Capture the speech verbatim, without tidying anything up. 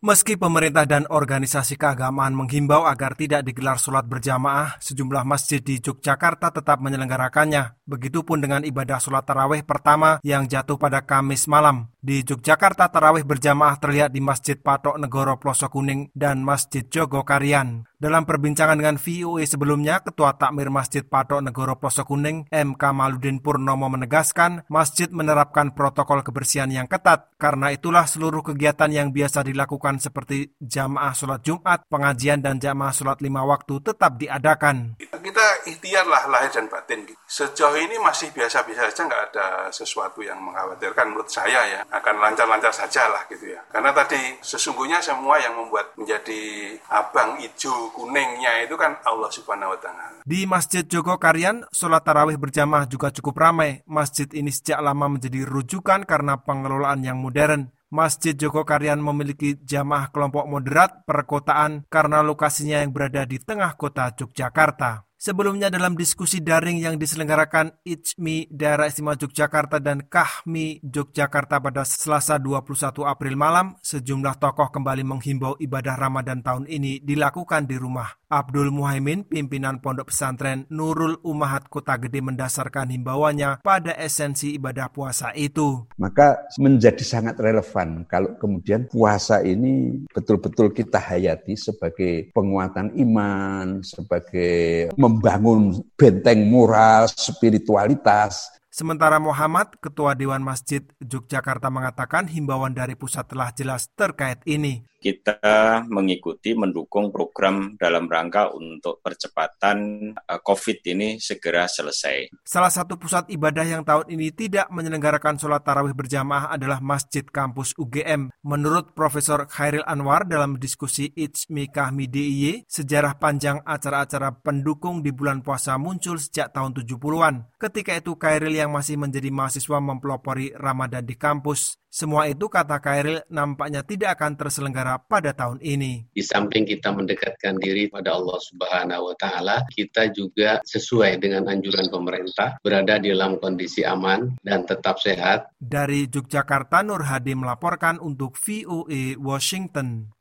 Meski pemerintah dan organisasi keagamaan menghimbau agar tidak digelar sholat berjamaah, sejumlah masjid di Yogyakarta tetap menyelenggarakannya. Begitupun dengan ibadah sholat tarawih pertama yang jatuh pada Kamis malam. Di Yogyakarta, tarawih berjamaah terlihat di Masjid Patok Negoro Ploso Kuning dan Masjid Jogokarian. Dalam perbincangan dengan V O A sebelumnya, Ketua Takmir Masjid Patok Negoro Ploso Kuning, M. Kamaludin Purnomo menegaskan, masjid menerapkan protokol kebersihan yang ketat. Karena itulah seluruh kegiatan yang biasa dilakukan seperti jamaah sholat Jumat, pengajian dan jamaah sholat lima waktu tetap diadakan. Kita ikhtiar lah lahir dan batin. Sejauh ini masih biasa-biasa saja, nggak ada sesuatu yang mengkhawatirkan menurut saya ya. Akan lancar-lancar saja lah gitu ya. Karena tadi sesungguhnya semua yang membuat menjadi abang, hijau, kuningnya itu kan Allah Subhanahu wa Ta'ala. Di Masjid Jogokarian, sholat tarawih berjamaah juga cukup ramai. Masjid ini sejak lama menjadi rujukan karena pengelolaan yang modern. Masjid Jogokarian memiliki jamaah kelompok moderat perkotaan karena lokasinya yang berada di tengah kota Yogyakarta. Sebelumnya dalam diskusi daring yang diselenggarakan I J M I Daerah Istimewa Yogyakarta dan K H M I Yogyakarta pada Selasa dua puluh satu April malam, sejumlah tokoh kembali menghimbau ibadah Ramadan tahun ini dilakukan di rumah. Abdul Muhaimin, pimpinan Pondok Pesantren Nurul Ummahat Kota Gede mendasarkan himbauannya pada esensi ibadah puasa itu. Maka menjadi sangat relevan kalau kemudian puasa ini betul-betul kita hayati sebagai penguatan iman, sebagai membangun benteng moral, spiritualitas. Sementara Muhammad, Ketua Dewan Masjid Yogyakarta mengatakan himbauan dari pusat telah jelas terkait ini. Kita mengikuti, mendukung program dalam rangka untuk percepatan COVID ini segera selesai. Salah satu pusat ibadah yang tahun ini tidak menyelenggarakan sholat tarawih berjamaah adalah Masjid Kampus U G M. Menurut Profesor Khairil Anwar dalam diskusi I J M I K H M I D I Y, sejarah panjang acara-acara pendukung di bulan puasa muncul sejak tahun tujuh puluhan. Ketika itu Khairil yang masih menjadi mahasiswa mempelopori Ramadan di kampus. Semua itu, kata Khairil, nampaknya tidak akan terselenggara pada tahun ini. Di samping kita mendekatkan diri pada Allah Subhanahu wa Ta'ala, kita juga sesuai dengan anjuran pemerintah, berada di dalam kondisi aman dan tetap sehat. Dari Yogyakarta, Nur Hadi melaporkan untuk V O A Washington.